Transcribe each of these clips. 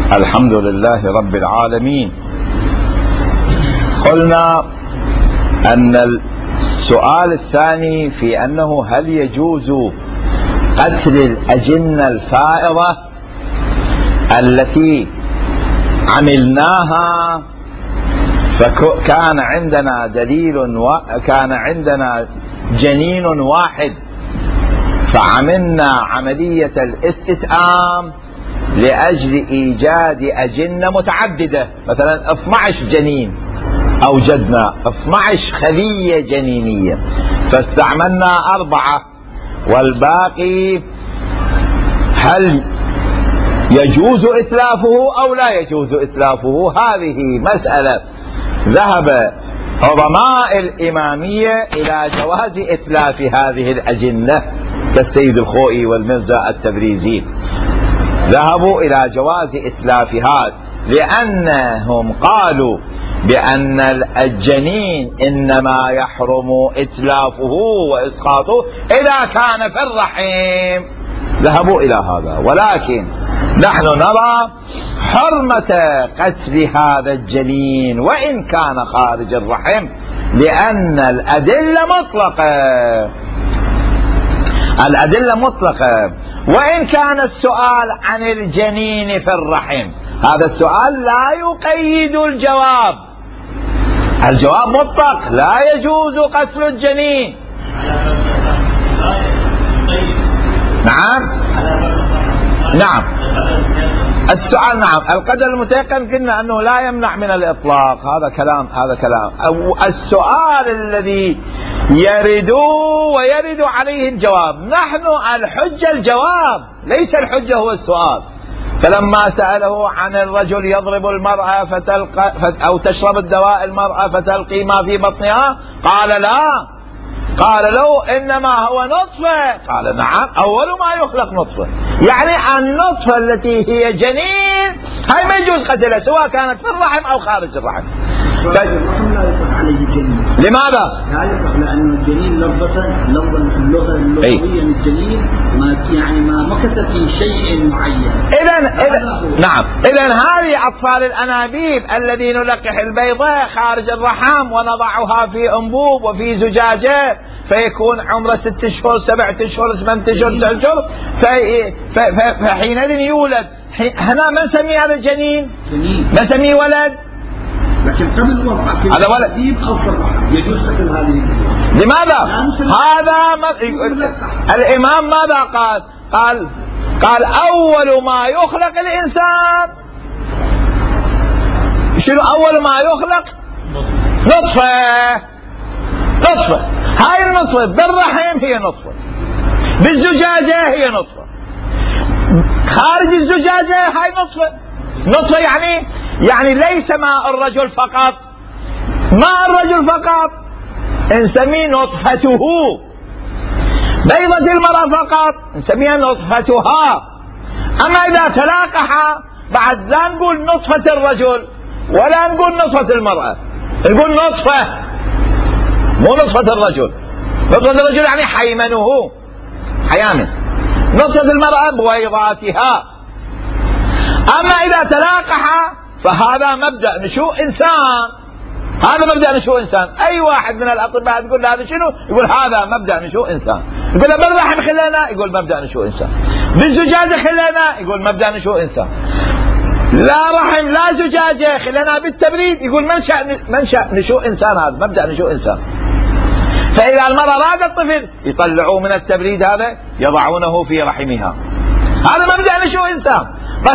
الحمد لله رب العالمين. قلنا أن السؤال الثاني في أنه هل يجوز قتل الأجنة الفائرة التي عملناها، فكان عندنا دليل وكان عندنا جنين واحد فعملنا عملية الاستتئام لأجل إيجاد أجنة متعددة، مثلا 12 جنين أوجدنا 12 خلية جنينية فاستعملنا 4 والباقي، هل يجوز إتلافه أو لا يجوز إتلافه؟ هذه مسألة ذهب عظماء الإمامية إلى جواز إتلاف هذه الأجنة كالسيد الخوئي والمرزا التبريزي، ذهبوا إلى جواز إتلافها لأنهم قالوا بأن الجنين إنما يحرم إتلافه وإسقاطه إذا كان في الرحم، ذهبوا إلى هذا. ولكن نحن نرى حرمة قتل هذا الجنين وإن كان خارج الرحم، لأن الأدلة مطلقة وإن كان السؤال عن الجنين في الرحم، هذا السؤال لا يقيد الجواب، الجواب مطلق لا يجوز قتل الجنين. نعم السؤال نعم القدر المتيقن قلنا أنه لا يمنع من الإطلاق، هذا كلام أو السؤال الذي يرد ويرد عليه الجواب، نحن الحجة الجواب ليس الحجة هو السؤال. فلما سأله عن الرجل يضرب المرأة أو تشرب الدواء المرأة فتلقي ما في بطنها، قال لا، قال له إنما هو نطفة، قال نعم أول ما يخلق نطفة، يعني النطفة التي هي جنين هاي ما يجوز قتلها سواء كانت في الرحم أو خارج الرحم. الرحم لا يطلق عليه جنين. لماذا؟ لا يطلق لأن الجنين لفظة اللغة اللغوية الجنين ما مكث في شيء معين. نعم إذا هذه أطفال الأنابيب الذي نلقح البيضة خارج الرحم ونضعها في أنبوب وفي زجاجة فيكون عمره 6 أشهر 7 أشهر 8 أشهر 9 أشهر فحينئذ يولد. هنا ما نسميه هذا الجنين؟ ما نسميه ولد؟ لكن قبل الوضع هذا ولد أو في الرحم يجوز قتل هذه. لماذا؟ هذا الإمام ماذا قال أول ما يخلق الإنسان شنو؟ أول ما يخلق نطفة. هاي النطفة بالرحم هي نطفة، بالزجاجة هي نطفة، خارج الزجاجة هاي نطفة يعني ليس ماء الرجل فقط، ماء الرجل فقط نسميه نطفته، بيضة المرأة فقط نسميها نطفتها. أما إذا تلاقح بعد لا نقول نطفة الرجل ولا نقول نطفة المرأة، نقول نطفة، مو نطفة الرجل. نطفة الرجل يعني حيمنه حيامن، نطفة المرأة بويضاتها. أما إذا تلاقح فهذا مبدأ نشوء إنسان، هذا مبدأ نشوء إنسان. أي واحد من الأطباء تقول هذا شنو؟ يقول هذا مبدأ نشوء إنسان. يقول بالرحم خلينا، يقول مبدأ نشوء إنسان. بالزجاجة خلينا، يقول مبدأ نشوء إنسان. لا رحم لا زجاجة خلينا بالتبريد، يقول منشأ نشوء إنسان، هذا مبدأ نشوء إنسان. فإذا المرأة راد الطفل يطلعوه من التبريد هذا يضعونه في رحمها، هذا مبدأ نشوء إنسان. بس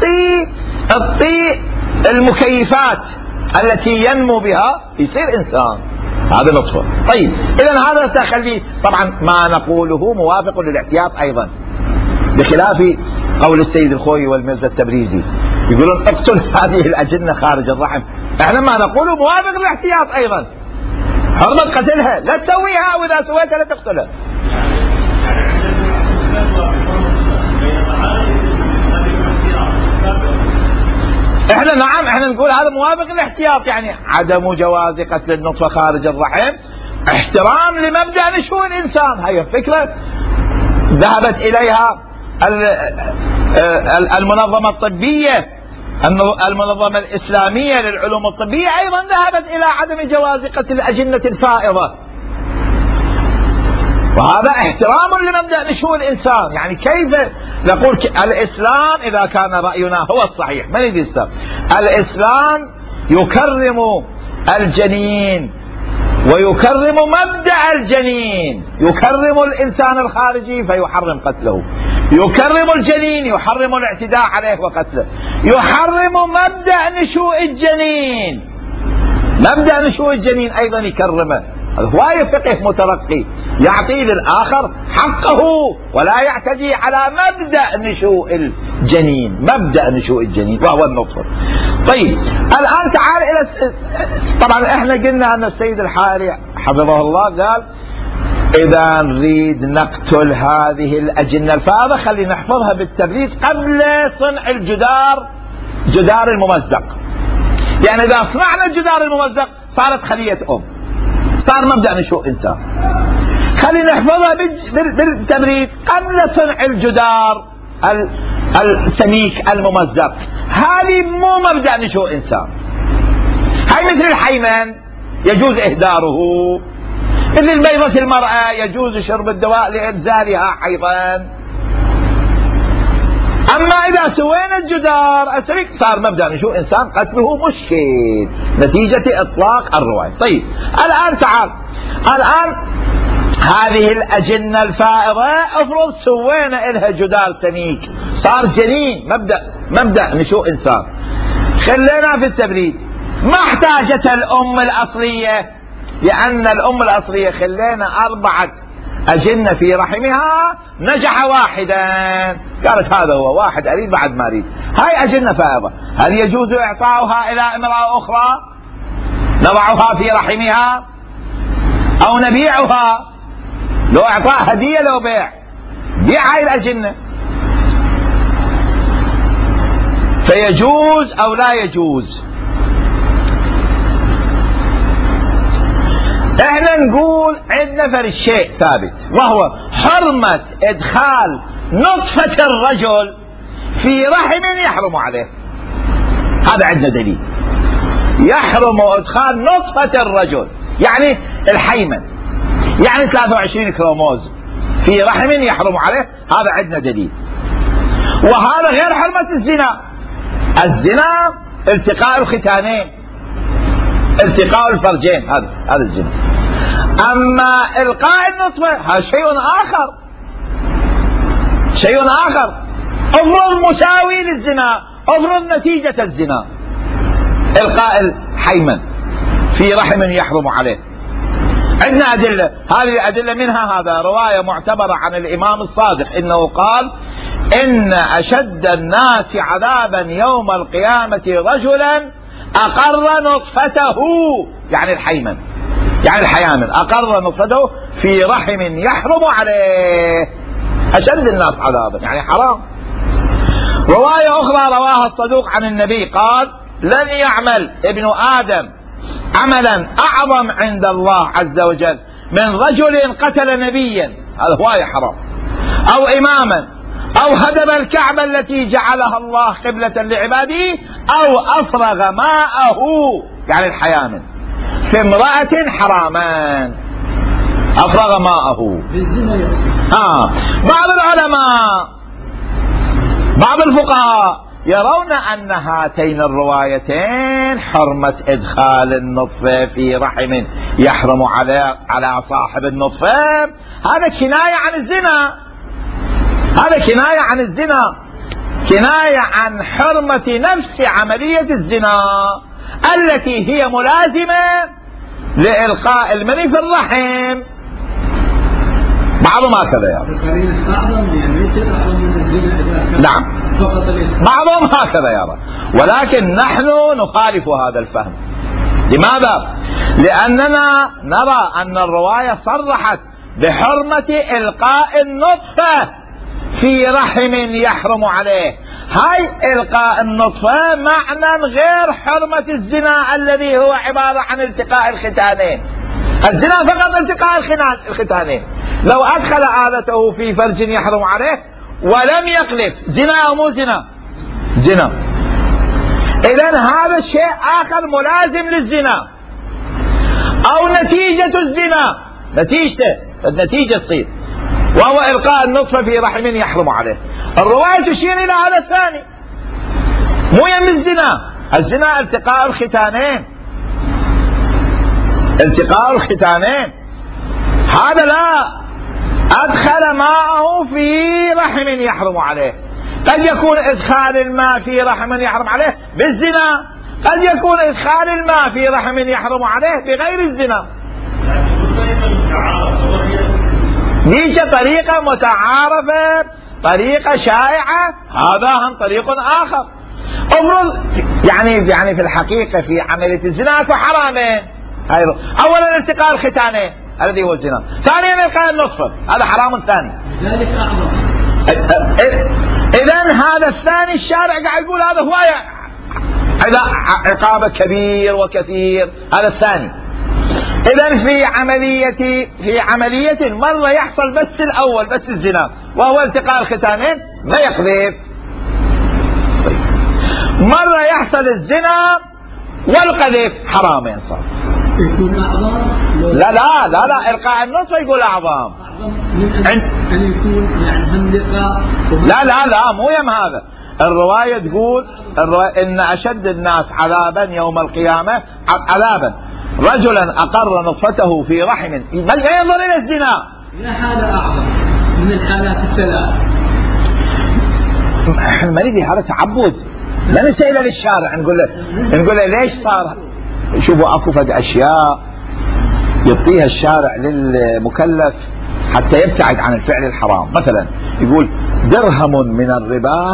الطي المكيفات التي ينمو بها يصير إنسان، هذا نطفة. طيب إذن هذا سأخليه طبعا ما نقوله موافق للاحتياط أيضا، بخلاف قول السيد الخوئي والمرزا التبريزي يقولون اقتل هذه الأجنة خارج الرحم، احنا ما نقوله موافق للاحتياط أيضا، حرمة قتلها لا تسويها، وإذا سويتها لا تقتلها. احنا نعم احنا نقول هذا موافق للاحتياط، يعني عدم جواز قتل النطفة خارج الرحم احترام لمبدأ نشوء الإنسان. هي فكرة ذهبت إليها المنظمة الطبية أن المنظمة الإسلامية للعلوم الطبية أيضا ذهبت إلى عدم جواز قتل الأجنة الفائضة، وهذا احترام لمبدأ نشوء الإنسان. يعني كيف نقول الإسلام إذا كان رأينا هو الصحيح من الإسلام؟ الإسلام يكرم الجنين ويكرم مبدأ الجنين، يكرم الإنسان الخارجي فيحرم قتله، يكرم الجنين يحرم الاعتداء عليه وقتله، يحرم مبدأ نشوء الجنين، مبدأ نشوء الجنين أيضا يكرمه. هو فقه مترقي يعطي للآخر حقه ولا يعتدي على مبدأ نشوء الجنين، مبدأ نشوء الجنين وهو النطفة. طيب الآن تعال إلى طبعا احنا قلنا أن السيد الحاري حفظه الله قال إذا نريد نقتل هذه الأجنة الفائضة خلي نحفظها بالتبريد قبل صنع جدار الممزق. يعني إذا صنعنا الجدار الممزق صارت خلية صار مبدأ نشوء إنسان، خلي نحفظها بالتبريد قبل صنع الجدار السميك الممزق. هذه مو مبدأ نشوء إنسان. هاي مثل الحيمن يجوز إهداره، مثل البيضة المرأة يجوز شرب الدواء لإنزالها حيضا. أما إذا سوينا الجدار السميك صار مبدأ نشوء إنسان قتله مشكل نتيجة إطلاق الرواية. طيب الآن تعال، الآن هذه الأجنة الفائضة افرض سوينا إلها جدار سميك صار جنين مبدأ نشوء إنسان، خلينا في التبريد. ما احتاجت الأم الأصلية، لأن الأم الأصلية خلينا 4 أجنة في رحمها نجح واحدا، قالت هذا هو واحد أريد بعد ما أريد. هاي أجنة فائضة، هل يجوز إعطاؤها إلى امرأة أخرى نضعها في رحمها أو نبيعها؟ لو إعطاء هدية لو بيع هاي الأجنة، فيجوز أو لا يجوز؟ احنا نقول عندنا فرق شيء ثابت وهو حرمة ادخال نطفة الرجل في رحم يحرم عليه. هذا عندنا دليل، يحرم ادخال نطفة الرجل يعني الحيمن، يعني 23 كروموز في رحم يحرم عليه، هذا عندنا دليل. وهذا غير حرمة الزنا. الزنا التقاء الختانين، التقاء الفرجين، هذا الزنا. أما إلقاء النطفة هذا شيء آخر، شيء آخر. افرض مساوي للزنا، افرض نتيجة الزنا، إلقاء الحيمن في رحم يحرم عليه. عندنا أدلة، هذه الأدلة منها هذا رواية معتبرة عن الإمام الصادق إنه قال إن أشد الناس عذابا يوم القيامة رجلا أقر نطفته، يعني الحيمن يعني الحيامن، أقر نطفته في رحم يحرم عليه، أشد الناس عذابا يعني حرام. رواية أخرى رواها الصدوق عن النبي قال لن يعمل ابن آدم عملا أعظم عند الله عز وجل من رجل قتل نبيا، هذا هواية حرام، أو إماما، أو هدم الكعبة التي جعلها الله قبلة لعباده، أو أفرغ ماءه يعني الحيامن في امرأة حرامان، أفرغ ماءه. بعض العلماء بعض الفقهاء يرون أن هاتين الروايتين حرمة إدخال النطفة في رحم يحرم على صاحب النطفة هذا كناية عن الزنا، هذا كناية عن الزنا، كناية عن حرمة نفس عملية الزنا التي هي ملازمة لإلقاء المني في الرحم. بعضهم هكذا يرى، نعم بعضهم هكذا يرى، ولكن نحن نخالف هذا الفهم. لماذا؟ لأننا نرى أن الرواية صرحت بحرمة إلقاء النطفة في رحم يحرم عليه. هاي إلقاء النطفة معنى غير حرمة الزنا الذي هو عبارة عن التقاء الختانين. الزنا فقط التقاء الختانين، لو أدخل آلته في فرج يحرم عليه ولم يقلف، زنا أو مو زنا؟ زنا. إذن هذا الشيء آخر ملازم للزنا أو نتيجة الزنا، النتيجة تصير، وهو إلقاء النطفة في رحم يحرم عليه. الرواية تشير إلى هذا الثاني، مو يم الزنا التقاء الختانين، هذا لا أدخل ماءه في رحم يحرم عليه. قد يكون إدخال الماء في رحم يحرم عليه بالزنا، قد يكون إدخال الماء في رحم يحرم عليه بغير الزنا. ليش طريقة متعارفة، طريقة شائعة، هذا هم طريق آخر. أفرض يعني في الحقيقة في عملية الزنا فحرامين، أولا التقاء الختانين الذي هو الزنا، ثانيا إلقاء النطفة هذا حرام ثاني. ذلك أعظم. إذن هذا الثاني الشارع قاعد يقول هذا هو عقابه كبير وكثير، هذا الثاني. إذن في عملية مرة يحصل بس الأول، بس الزنا وهو التقاء الختانين ما يقذف، مرة يحصل الزنا والقذف، حرامين صار. يكون أعظم؟ لا إلقاء النطفة يقول أعظم من أن يكون يعني هم لقاء. لا مو يم هذا. الرواية تقول إن أشد الناس عذابا يوم القيامة عذابا رجلا أقر نطفته في رحم، بل ينظر إلى الزنا. لا حالة أعظم من الحالات الثلاث. احنا ما نريد هذا تعبد، لا نسأله للشارع نقول له ليش صار. شوفوا اكو فد اشياء يعطيها الشارع للمكلف حتى يبتعد عن الفعل الحرام. مثلا يقول درهم من الربا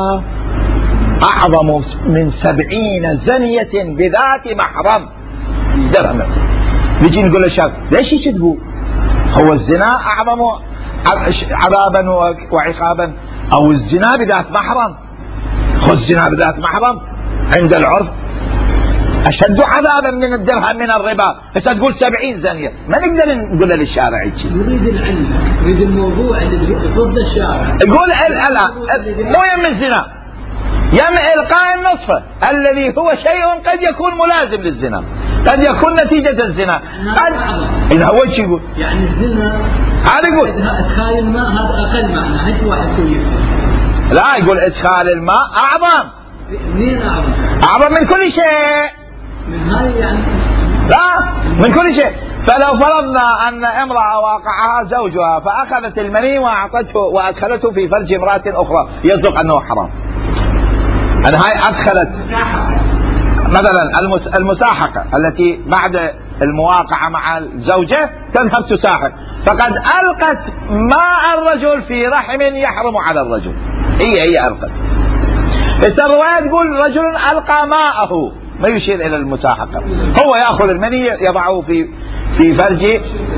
اعظم من 70 زنية بذات محرم. درهم. نجي نقول للشارع ليش هيك تقول؟ هو الزنا اعظم عذابا وعقابا او الزنا بذات محرم؟ خذ الزنا بذات محرم عند العرف أشد عذابا من الدرهم من الربا. بس تقول 70 زانية، ما نقدر نقول للشارع هيك. يريد العلم، يريد الموضوع اللي ضد الشارع. يقول مو يم الزنا، يم إلقاء النطفة الذي هو شيء قد يكون ملازم للزنا، قد يكون نتيجة الزنا، قد إن هو ايش يقول؟ يعني الزنا هذا يقول إدخال الماء هذا أقل معنى، هيك واحد يقول. لا يقول إدخال الماء أعظم. منين أعظم؟ أعظم من كل شيء. من هاي يعني لا من كل شيء. فلو فرضنا أن امرأة واقعها زوجها فأخذت المني وأعطته وأدخلته في فرج امرأة أخرى، يصدق أنه حرام. أن هاي أدخلت مثلا المساحقة التي بعد المواقعة مع الزوجة تذهب تساحق، فقد ألقت ماء الرجل في رحم يحرم على الرجل. هي ألقت. بس الرواية تقول رجل ألقى ماءه، ما يشير إلى المساحقة. هو يأخذ المني يضعه في فرجه.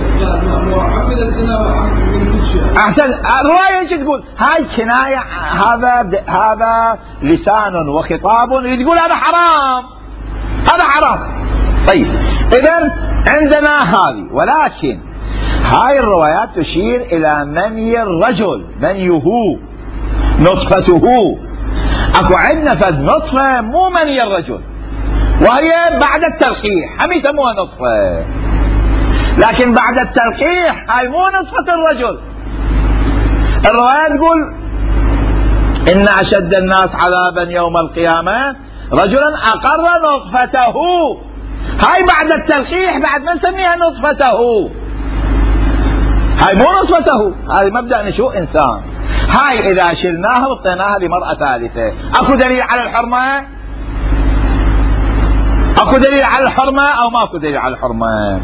أحسن. الرواية ايش تقول؟ هاي كناية، هذا لسان وخطاب تقول هذا حرام، هذا حرام. طيب إذن عندنا هذه، ولكن هاي الروايات تشير إلى مني الرجل، منيه نطفته. اكو عندنا فد نطفة مو مني الرجل، وهي بعد التلقيح، هم يسموها نطفة، لكن بعد التلقيح هاي مو نطفة الرجل. الرواية تقول إن أشد الناس عذابا يوم القيامة رجلا أقر نطفته. هاي بعد التلقيح، بعد ما نسميها نطفته، هاي مو نطفته، هاي مبدأ نشوء إنسان. هاي إذا شلناها وطيناها لمرأة ثالثة، أكو دليل على الحرمة؟ أكو دليل على الحرمة أو ماكو دليل على الحرمة؟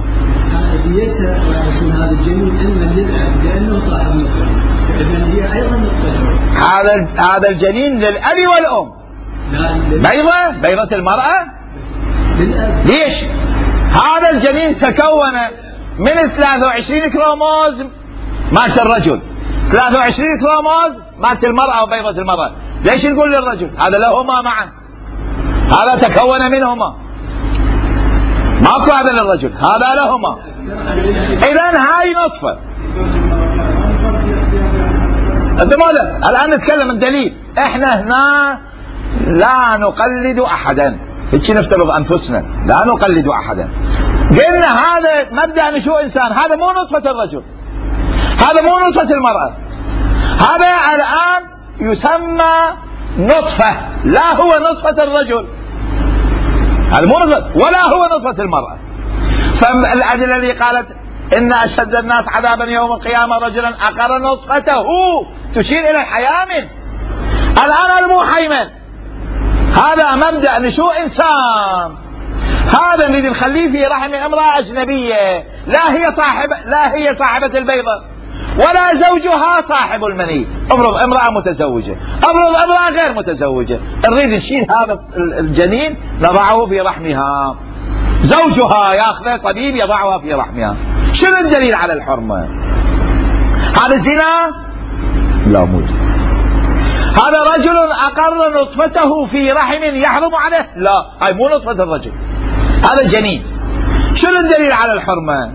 هذا الجنين علما للأب لأنه صاحب نطفة، هي أيضا نطفة. هذا الجنين للأب والأم. بيضة المرأة للأب. ليش؟ هذا الجنين تكون من 23 كروموز مات الرجل، 23 كروموز مات المرأة وبيضة المرأة. ليش نقول للرجل؟ هذا لهما معا، هذا تكون منهما، ماكو هذا للرجل، هذا لهما. إذن هاي نطفة. انت ماذا؟ الآن نتكلم الدليل. احنا هنا لا نقلد أحدا، هيك نفترض أنفسنا لا نقلد أحدا. قلنا هذا مبدأ نشوء إنسان، هذا مو نطفة الرجل، هذا مو نطفة المرأة، هذا الآن يسمى نطفة، لا هو نطفة الرجل، هذا مو نطفة ولا هو نطفة المرأة. فالأدلة التي قالت إن أشد الناس عذابا يوم القيامة رجلا أقر نطفته تشير إلى الحيامن، الآن هذا مو حيمن، هذا مبدأ نشوء إنسان، هذا اللي نخليه في رحم امرأة أجنبية، لا هي صاحبة البيضة ولا زوجها صاحب المني. افرض امرأة متزوجة، افرض امرأة غير متزوجة، نريد نشيل هذا الجنين نضعه في رحمها، زوجها ياخذه طبيب يضعها في رحمها، شنو الدليل على الحرمة؟ هذا زنا؟ لا مو زنا. هذا رجل أقر نطفته في رحم يحرم عليه؟ لا، هاي مو نطفة الرجل، هذا جنين. شنو الدليل على الحرمة؟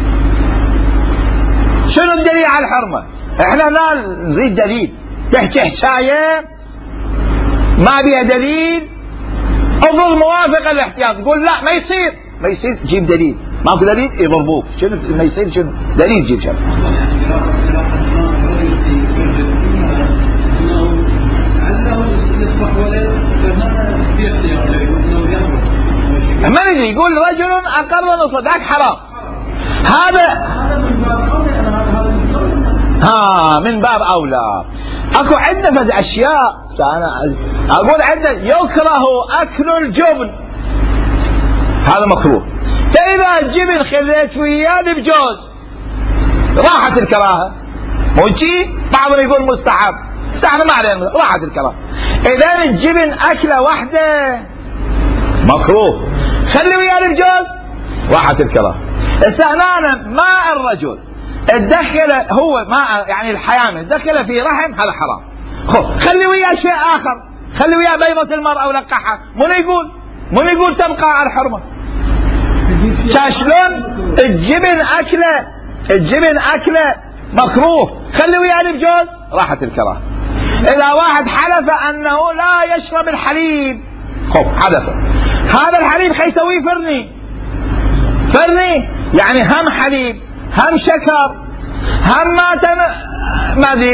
شنو الدليل على الحرمة؟ احنا لا نريد دليل، تحكي حكاية ما بيها دليل، افرض موافقة الاحتياط، تقول لا ما يصير جيب دليل، ماكو دليل يضربوك، شنو ما يصير، شنو دليل جيب شنو؟ ما ندري، يقول رجل أقر نطفة، ذاك حرام، هذا من باب أولى. أكو عندنا فد أشياء، أنا أقول عندنا يكره أكل الجبن، هذا مكروه، فإذا الجبن خليت وياه بجوز راحت الكراهة، مو شيء بعضهم يقول مستحب، احنا ما علينا، راحت الكراهة. إذا الجبن أكلة واحدة مكروه، خلي وياه بجوز راحت الكراهة. استهنانا ماء الرجل الدخل هو ماء يعني الحيامن دخل في رحم، هذا حرام. خلي وياه شيء آخر، خلي وياه بيضة المرأة ولقحها، من يقول تبقى على الحرمة. شلون الجبن أكله مكروه، خلي وياه بجوز راحت الكراهة. إذا واحد حلف أنه لا يشرب الحليب، حدث هذا الحليب خيسويه فرني يعني هم حليب هم شكر هم ما ادري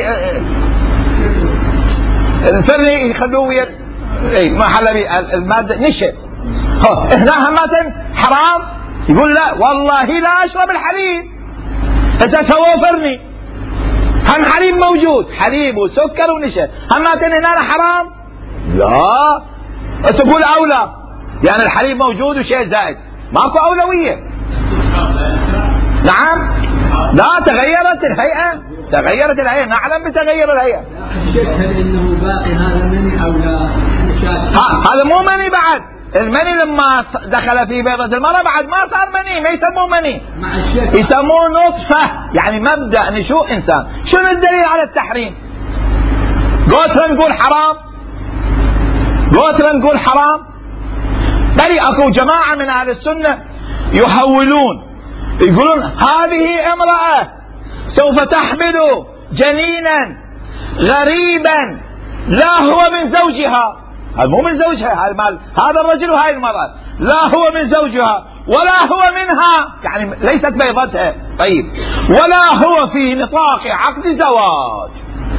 الفرني يخلوه ما حلبي الماده نشا، هنا هم حرام، يقول لا والله لا اشرب الحليب، اذا سووا فرني هم حليب موجود، حليب وسكر ونشا، هم هنا حرام؟ لا، تقول اولى يعني الحليب موجود وشيء زائد، ماكو اولويه. نعم، لا تغيرت الهيئة، نعلم بتغير الهيئة. هل انه باقي هذا مني او لا؟ هذا مو مني بعد، المني لما دخل في بيضة المرأة بعد ما صار مني، ما يسموه مني، يسموه نطفة، يعني مبدأ نشوء إنسان. شنو الدليل على التحريم؟ قوتنا نقول حرام، بل اكو جماعة من أهل السنة يحولون، يقولون هذه امرأة سوف تحمل جنينا غريبا لا هو من زوجها، هذا مو من زوجها، هذا الرجل وهذه المرأة لا هو من زوجها ولا هو منها، يعني ليست بيضتها، طيب، ولا هو في نطاق عقد زواج.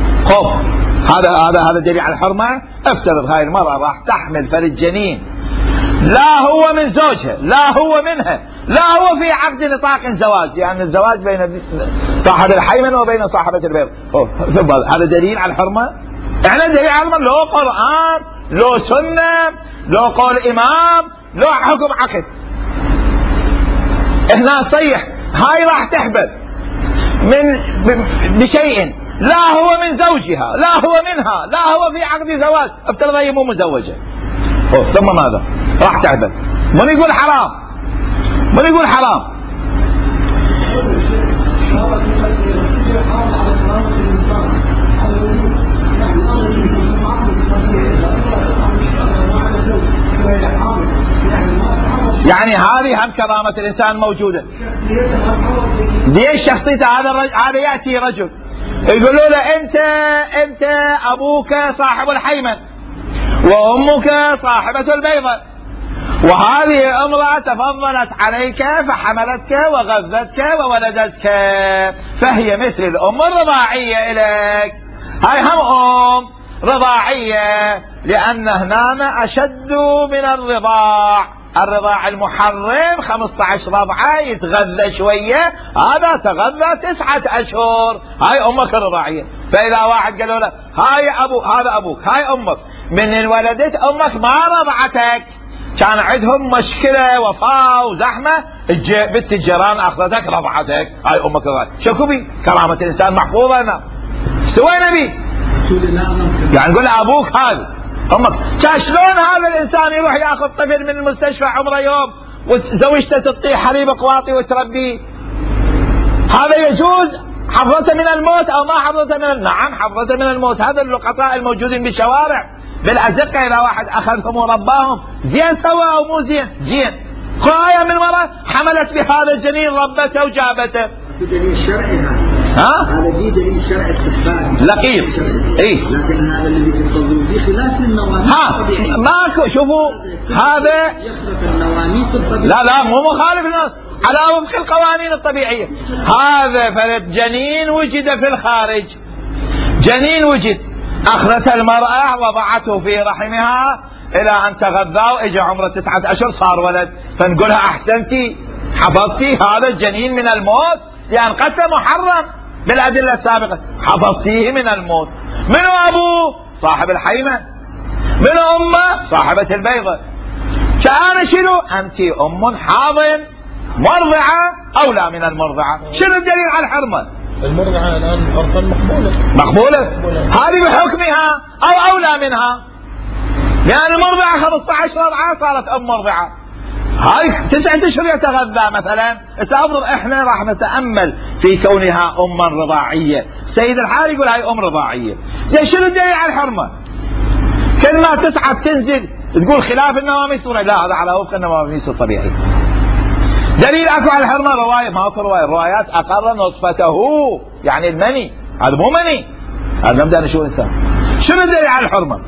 هذا دليل على الحرمة. افترض هاي المرأة راح تحمل فرد جنين لا هو من زوجها لا هو منها لا هو في عقد نطاق زواج، يعني الزواج بين صاحب الحيمن وبين صاحبة البيض، هذا دليل على الحرمة. احنا دليل على الحرمة لو قرآن لو سنة لو قول إمام لو حكم عقد. هنا صيح هاي راح تحبل بشيء لا هو من زوجها لا هو منها لا هو في عقد زواج، افترض هي مو مزوجة، ثم ماذا؟ راح تحبل. من يقول حرام؟ يعني هذه هم كرامة الإنسان موجودة. ليش شخصيته؟ هذا يأتي رجل يقولوا له أنت أبوك صاحب الحيمن وأمك صاحبة البيضة، وهذه امرأة تفضلت عليك فحملتك وغذتك وولدتك، فهي مثل الأم الرضاعية إليك. هاي هم أم رضاعية، لأن هنا أشد من الرضاع المحرم 15 رضعة يتغذى شوية، هذا تغذى 9 أشهر. هاي أمك الرضاعية. فإذا واحد قالوا له هاي أبوك، هذا أبوك، هاي أمك، من ولدت أمك ما رضعتك، كان عندهم مشكلة وفاة وزحمة، بنت الجيران أخذتك رضعتك، هاي أمك الرضاعية. شكو بي؟ كرامة الإنسان محفوظة لنا. سوينا بي؟ يعني نقول أبوك هذا أمك. شلون هذا الإنسان يروح يأخذ طفل من المستشفى عمره يوم وزوجته تطيح حليب قواطي وتربيه؟ هذا يجوز حفظته من الموت أو ما حفظته من نعم حفظته من الموت. هذا اللقطاء الموجودين بالشوارع بالأزقة، إذا واحد أخذهم ورباهم زين سوى أو مو زين؟ زين. قاية من وراء حملت بهذا الجنين ربته وجابته. بدليل شرعي هذا في دليل شرعي استحباب لقيط. لكن هذا الذي يفضل به خلاف النواميس الطبيعية. ماكو. شوفوا هذا يخرق النواميس الطبيعية. لا مو مخالف الناس على وفق القوانين الطبيعية. هذا فرد جنين وجد في الخارج، جنين وجد، أخذت المرأة وضعته في رحمها إلى أن تغذى وإجا عمره 9 أشهر صار ولد، فنقولها أحسنتي حفظتي هذا الجنين من الموت، لأن قتل محرم بالأدلة السابقة، حفظتيه من الموت. من أبوه؟ صاحب الحيمة. من أمه؟ صاحبة البيضة. كأنا شنو؟ أنت أم حاضن مرضعة أولى من المرضعة. شنو الدليل على الحرمة؟ المرضعة الآن عرفا مقبولة. هذه بحكمها أو أولى منها، لأن المرضعة 15 رضعة صارت أم مرضعة. هاي 9 أشهر يتغذى مثلا. سأفرض احنا راح نتأمل في كونها أما رضاعية. سيد الحال يقول هاي أم رضاعية. شنو الدليل على الحرمة؟ كل ما تصعد تنزل تقول خلاف النواميس، لا هذا على وفق النواميس الطبيعية. دليل اكو على الحرمة رواية، ما اكو رواية، الروايات اقر نصفته يعني المني، هذا مو مني، هذا نبدأ نشوف الإنسان. شنو الدليل على الحرمة؟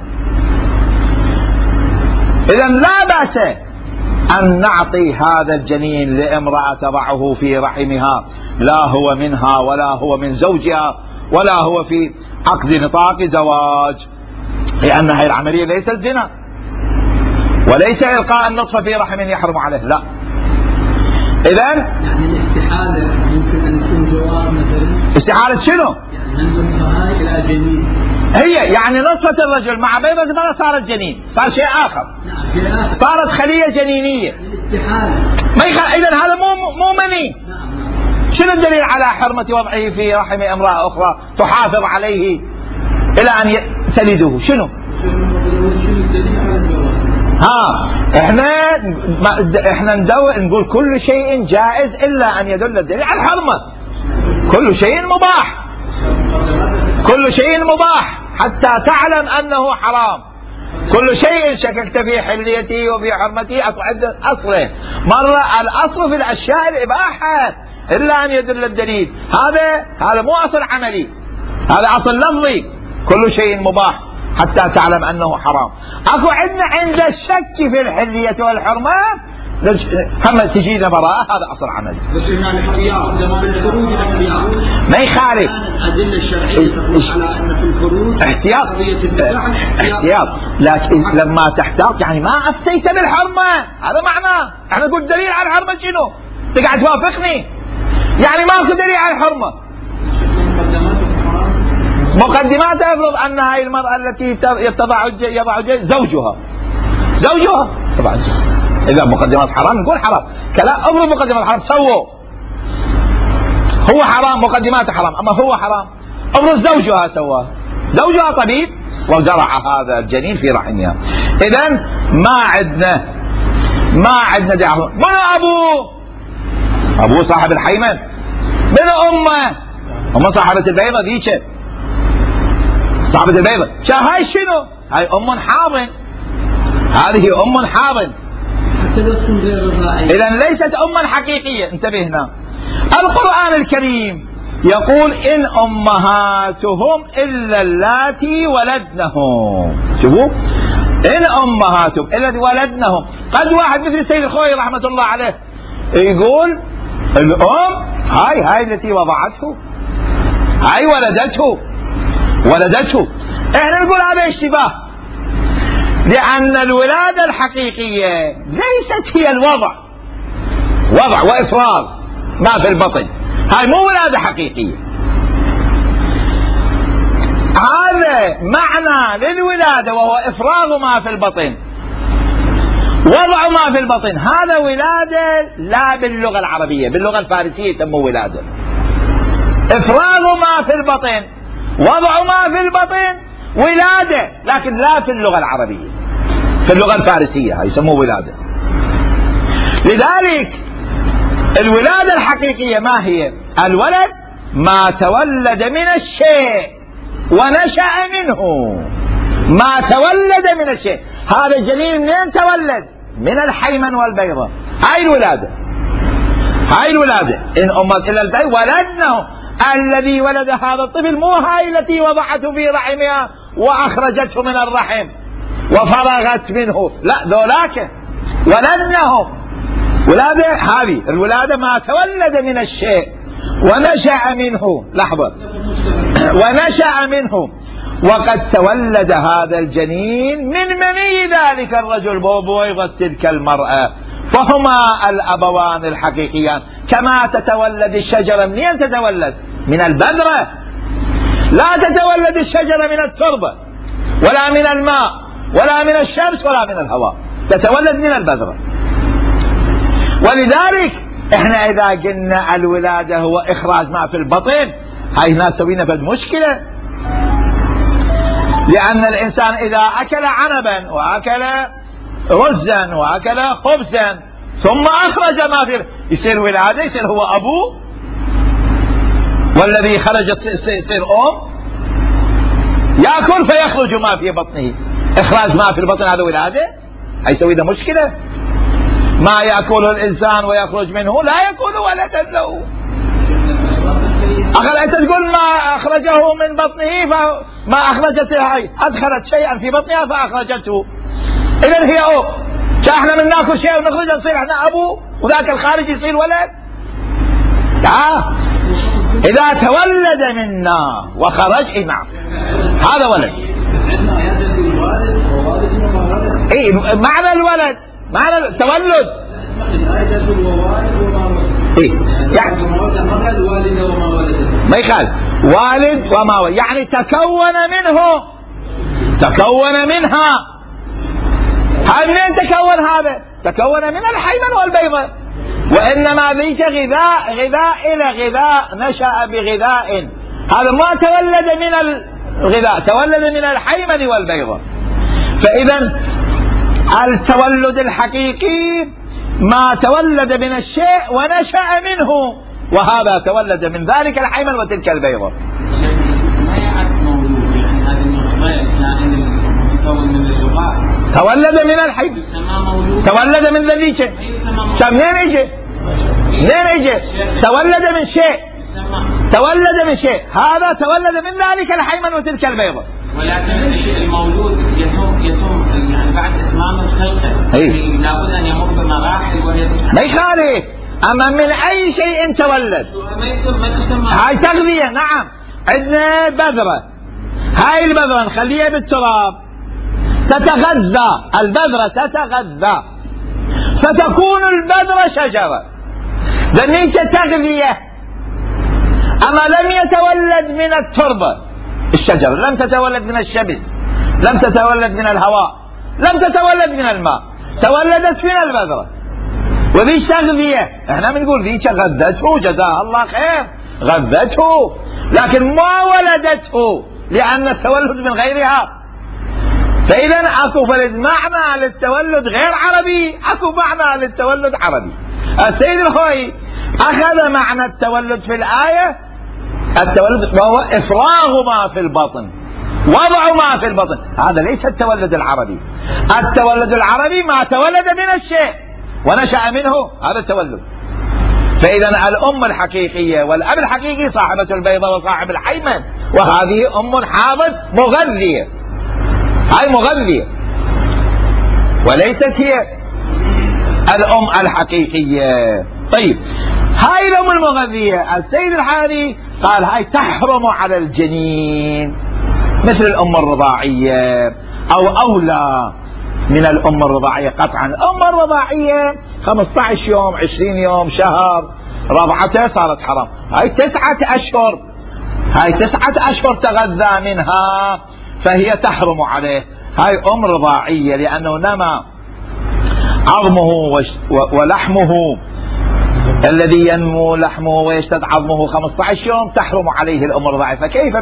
إذا لا بأس أن نعطي هذا الجنين لامرأة تضعه في رحمها، لا هو منها ولا هو من زوجها ولا هو في عقد نطاق زواج، لأن هذه العملية ليست زنا وليس إلقاء النطفة في رحم يحرم عليه، لا. إذن يعني الاستحالة ممكن أن تكون جواب مثلا. استحالة شنو؟ يعني من نصفها إلى جنين. هي يعني نصفة الرجل مع بيضة ما صارت جنين، صار شيء آخر. نعم شيء آخر. صارت خلية جنينية. الاستحالة. ما إذن هذا مو مني. نعم. شنو الدليل على حرمة وضعه في رحم امرأة أخرى تحافظ عليه إلى أن تلده؟ شنو؟ احنا نقول كل شيء جائز إلا أن يدل الدليل على الحرمة. كل شيء مباح، كل شيء مباح حتى تعلم أنه حرام. كل شيء شككت في حليته وفي حرمته عدة أصله. مرة الأصل في الأشياء الإباحة إلا أن يدل الدليل. هذا مو أصل عملي، هذا أصل لفظي. كل شيء مباح حتى تعلم أنه حرام. أكو عندنا عند الشك في الحلية والحرمة هم تجينا براءة، هذا أصل عملي. بس هنا الاحتياط لما بالخروج الاحتياط ما يخالف. الأدلة الشرعية تقول على أن في الخروج احتياط، لكن لما تحتاط يعني ما أفتيت بالحرمة، هذا معناه. احنا نقول دليل على الحرمة شنو؟ تقعد توافقني يعني ماكو دليل على الحرمة. مقدمات افرض ان هاي المرأة التي يضع زوجها طبعا. اذا مقدمات حرام نقول حرام. كلام افرض مقدمات حرام سووا، هو حرام مقدمات حرام، اما هو حرام. افرض زوجها سواه، زوجها طبيب وزرع هذا الجنين في رحمها. اذا ما عندنا دعوة. من ابوه صاحب الحيمة. من امه صاحبة البيضة ذيك صاحبة البيضة. هاي شنو؟ هاي أم حاضن، هذه أم حاضن. إذن ليست أما حقيقية. انتبه هنا، القرآن الكريم يقول إن أمهاتهم إلا اللاتي ولدنهم. شوفوا إن أمهاتهم الذي ولدنهم. قد واحد مثل السيد الخوئي رحمة الله عليه يقول الأم هاي التي وضعته، هاي ولدته. احنا نقول هذا اشتباه، لأن الولادة الحقيقية ليست هي الوضع، وضع وإفراغ ما في البطن، هاي مو ولادة حقيقية. هذا معنى للولادة وهو إفراغ ما في البطن، وضع ما في البطن، هذا ولادة لا باللغة العربية، باللغة الفارسية يسموه ولادة. إفراغ ما في البطن، وضع ما في البطن ولادة، لكن لا في اللغة العربية، في اللغة الفارسية يسموه ولادة. لذلك الولادة الحقيقية ما هي؟ الولد ما تولد من الشيء ونشأ منه، ما تولد من الشيء. هذا الجنين منين تولد؟ من الحيمن والبيضة. هاي الولادة إن أمت إلا البيض ولدنه. الذي ولد هذا الطفل مو هاي التي وضعته في رحمها وأخرجته من الرحم وفرغت منه، لا، ذولاك ولدنه. ولادة هذه الولادة ما تولد من الشيء ونشأ منه، لحظة، ونشأ منه. وقد تولد هذا الجنين من مني ذلك الرجل وبويضة تلك المرأة، فهما الأبوان الحقيقيان. كما تتولد الشجرة، منين تتولد؟ من البذرة. لا تتولد الشجرة من التربة ولا من الماء ولا من الشمس ولا من الهواء، تتولد من البذرة. ولذلك احنا اذا قلنا الولادة هو اخراج ما في البطن، هاي ناس سوينا في المشكلة. لان الانسان اذا اكل عنبا واكل رزا واكل خبزا ثم اخرج ما في، يصير ولادة، يصير هو ابوه، والذي خرج يصير ام، ياكل فيخرج ما في بطنه. اخراج ما في البطن هذا ولادة، هاي يسوي له مشكلة. ما يأكله الإنسان ويخرج منه لا يكون ولدا له. أنت تقول ما أخرجه من بطنه فما أخرجته، هاي أدخلت شيئا في بطنها فأخرجته، إذن هي أم. احنا من ناكل شيء ونخرج نصير احنا أبو وذاك الخارج يصير ولد؟ لا، إذا تولد منا وخرج نعم هذا ولد. إيه معنى الولد؟ معنى التولد إيه؟ يعني ما يخالف والد وما ولد، يعني تكون منه، تكون منها. هل منين تكون هذا؟ تكون من الحيمن والبيضة. وإنما ذيك غذاء إلى غذاء، نشأ بغذاء. هذا ما تولد من الغذاء، تولد من الحيمن والبيضة. فإذا التولد الحقيقي ما تولد من الشيء ونشأ منه، وهذا تولد من ذلك الحيمن وتلك البيضة. ما يعد مولود، يعني هذه النطفة كائن متكون من الرضاع، تولد من الحيمن، تولد من ذلك. منين يجي؟ تولد من شيء، تولد من شيء، هذا تولد من ذلك الحيمن وتلك البيضة. ولكن المولود يتم يعني بعد إتمام الخلقة، لابد أن يمر بمراحل وهي ما يخالف. أما من أي شيء تولد، ما تسمى هاي تغذية. نعم، عندنا بذرة، هاي البذرة نخليها بالتراب تتغذى، البذرة تتغذى فتكون البذرة شجرة، ذنيك تغذية. أما لم يتولد من التربة الشجر، لم تتولد من الشمس، لم تتولد من الهواء، لم تتولد من الماء، تولدت من البذرة. وذيش تغذية، احنا بنقول ذيش غذته، جزاها الله خير، غذته، لكن ما ولدته، لأن التولد من غيرها. فإذا اكو فرد معنى للتولد غير عربي، اكو معنى للتولد عربي. السيد الخوئي أخذ معنى التولد في الآية، التولد وهو إفراغ ما في البطن، وضع ما في البطن. هذا ليس التولد العربي. التولد العربي ما تولد من الشيء ونشأ منه، هذا التولد. فإذا الأم الحقيقية والأب الحقيقي صاحبة البيضة وصاحب الحيمن، وهذه أم حاضر مغذية، هاي مغذية. وليست هي الأم الحقيقية. طيب هاي الأم المغذية السيد الحاري قال هاي تحرم على الجنين مثل الأم الرضاعية أو أولى من الأم الرضاعية قطعا. الأم الرضاعية 15 يوم 20 يوم شهر رضعته صارت حرام. هاي 9 أشهر، هاي 9 أشهر تغذى منها فهي تحرم عليه. هاي أم رضاعية لأنه نما عظمه ولحمه الذي ينمو لحمه ويشتد عظمه 15 يوم تحرم عليه الأم الرضاعية. فكيف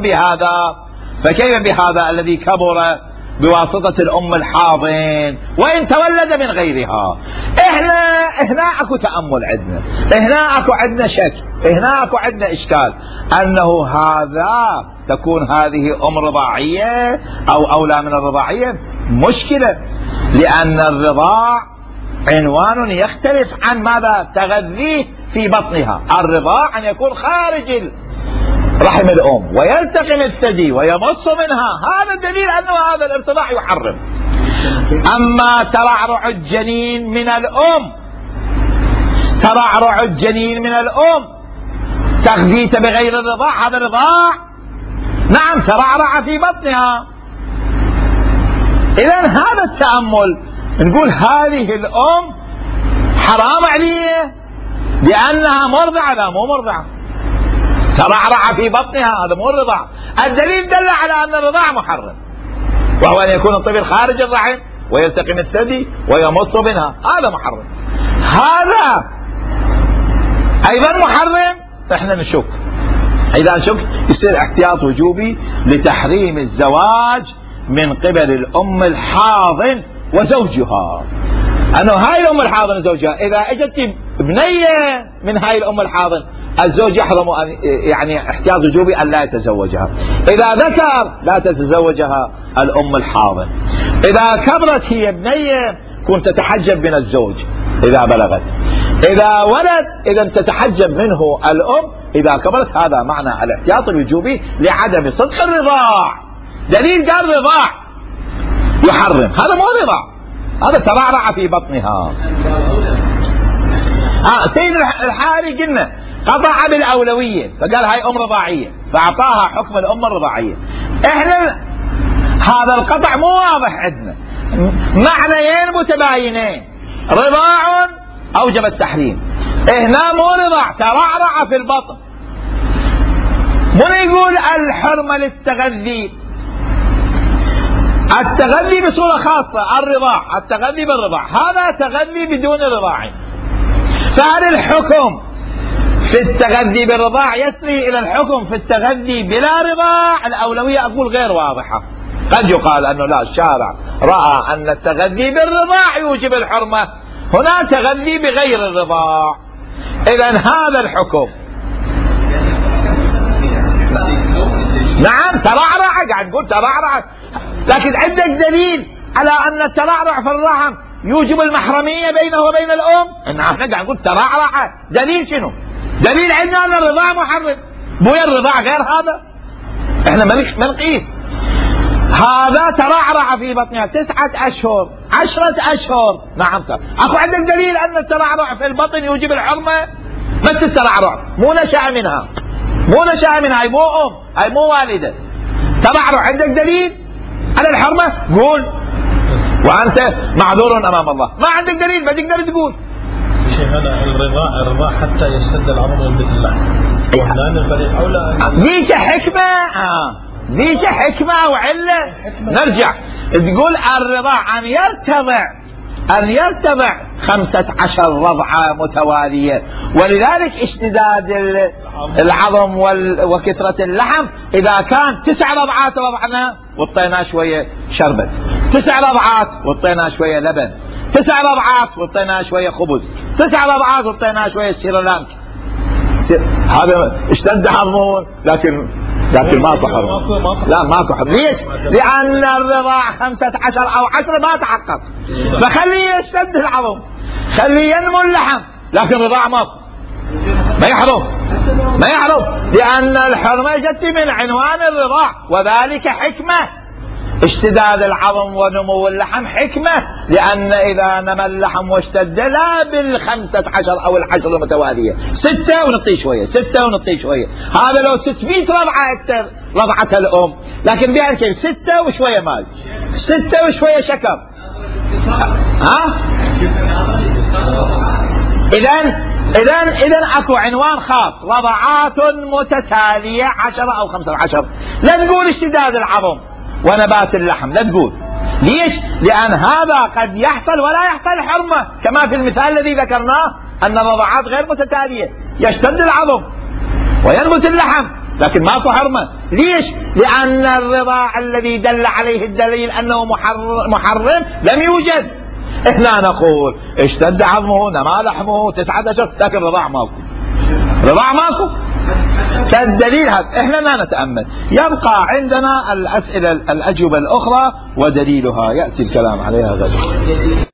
بهذا الذي كبر بواسطة الأم الحاضن وإن تولد من غيرها؟ هنا اكو تأمل عندنا، هنا اكو عندنا شك، هنا اكو عندنا إشكال أنه هذا تكون هذه أم رضاعية أو أولى من الرضاعية. مشكلة، لأن الرضاع عنوان يختلف عن ماذا تغذيه في بطنها. الرضاع أن يكون خارج رحم الأم ويلتقم الثدي ويمص منها، هذا الدليل أنه هذا الارتضاع يحرم. أما ترعرع الجنين من الأم، ترعرع الجنين من الأم تغذيته بغير الرضاع، هذا رضاع نعم ترعرع في بطنها. إذن هذا التأمل نقول هذه الأم حرام عليه لأنها مرضعة. لا مو مرضعة، ترعرع في بطنها، هذا مو الرضاع. الدليل دل على أن الرضاع محرم، وهو أن يكون الطفل خارج الرحم ويلتقم الثدي ويمص منها، هذا محرم. هذا أيضا محرم. احنا نشك، إذا نشك يصير احتياط وجوبي لتحريم الزواج من قبل الأم الحاضن وزوجها. أنه هاي الأم الحاضن وزوجها إذا اجت بنية من هاي الأم الحاضن الزوج يحرم أن يعني احتياط وجوبي أن لا يتزوجها. إذا ذكر لا تتزوجها الأم الحاضن. إذا كبرت هي بنية كنت تتحجب من الزوج إذا بلغت. إذا ولد إذا تتحجب منه الأم إذا كبرت. هذا معنى الاحتياط الوجوبي لعدم صدق الرضاع. دليل قال رضاع يحرم، هذا مو رضاع، هذا ترعرع في بطنها. سيد الحاري قلنا قطع بالأولوية فقال هاي أم رضاعية فأعطاها حكم الأم الرضاعية. احنا هذا القطع مو واضح عندنا، معنيين متباينين، رضاع أوجب التحريم، هنا مو رضاع ترعرع في البطن. من يقول الحرمة للتغذي، التغذي بصورة خاصة الرضاع، التغذي بالرضاع، هذا تغذي بدون رضاع. فهل الحكم في التغذي بالرضاع يسري إلى الحكم في التغذي بلا رضاع؟ الأولوية أقول غير واضحة. قد يقال أنه لا، الشارع رأى أن التغذي بالرضاع يوجب الحرمة، هنا تغذي بغير الرضاع. إذن هذا الحكم نعم ترعرع، قاعد نقول ترعرع، لكن عندك دليل على أن الترعرع في الرحم يوجب المحرمية بينه وبين الأم؟ نعم قاعد نقول ترعرع، دليل شنو؟ دليل عندنا أن الرضاع محرم. بويا الرضاع غير هذا، احنا ما نقيس. هذا ترعرع في بطنها 9 أشهر 10 أشهر. نعم أخو عندك دليل أن الترعرع في البطن يوجب الحرمة؟ بس الترعرع مو نشأ منها، مو نشأ منها، هاي مو أم، هاي مو والدة. ترعرع عندك دليل على الحرمة؟ قول، وأنت معذور أمام الله. ما عندك دليل ما تقدر تقول. شيخ هذا الرضاع حتى يشتد العظم وينبت اللحم. ذيك حكمة، ذيك حكمة وعلة. نرجع تقول الرضاع أن يرتضع 15 رضعة متوالية، ولذلك اشتداد العظم وكثرة اللحم. إذا كان 9 رضعات رضعنا وطينا شوية شربت، 9 رضعات وطينا شوية لبن، 9 رضعات وطينا شوية خبز، 9 رضعات وطينا شوية سريلانك، هذا اشتد عظمه لكن ماكو حرمة. لا ماكو حرمة. ليش؟ لأن الرضاع 15 أو 10 ما تحقق، فخليه يشتد العظم، خليه ينمو اللحم، لكن الرضاع ما يحرم، لأن الحرمة جت من عنوان الرضاع، وذلك حكمة اشتداد العظم ونمو اللحم حكمة، لأن إذا نمى اللحم واشتد لا بال15 أو ال10 المتوالية، 6 ونطي شوية 6 ونطي شوية، هذا لو 600 رضعة أكثر رضعتها الأم، لكن بهالكيف 6 وشوية مال 6 وشوية شكر. إذن أكو عنوان خاص، رضعات متتالية 10 أو 15. لا نقول اشتداد العظم ونبات اللحم، لا تقول. ليش؟ لأن هذا قد يحصل ولا يحصل حرمة، كما في المثال الذي ذكرناه أن الرضعات غير متتالية، يشتد العظم وينبت اللحم لكن ماكو حرمة. ليش؟ لأن الرضاع الذي دل عليه الدليل أنه محرم لم يوجد. احنا نقول اشتد عظمه نما لحمه 9 أشهر، لكن رضاع ماكو. فالدليل هذا احنا ما نتأمل. يبقى عندنا الأسئلة الأجوبة الأخرى ودليلها يأتي الكلام عليها غدا.